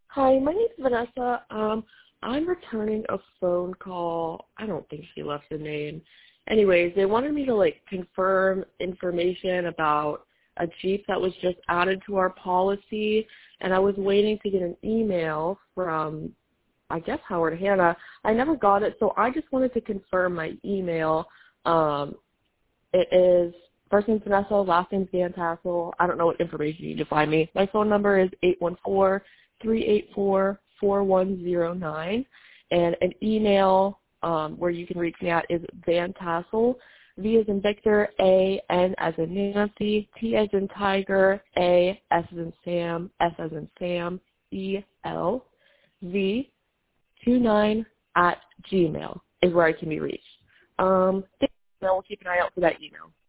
Hi, my name is Vanessa. I'm returning a phone call. I don't think she left a name. Anyways, they wanted me to confirm information about a Jeep that was just added to our policy, and I was waiting to get an email from, I guess, Howard Hanna. I never got it, so I just wanted to confirm my email. It is first name's Vanessa, last name's Dan Tassel. I don't know what information you need to find me. My phone number is 814-384-4109, and an email where you can reach me at is Van Tassel, V as in Victor, A, N as in Nancy, T as in Tiger, A, S as in Sam, S as in Sam, E, L, V, 29 at Gmail is where I can be reached. We'll keep an eye out for that email.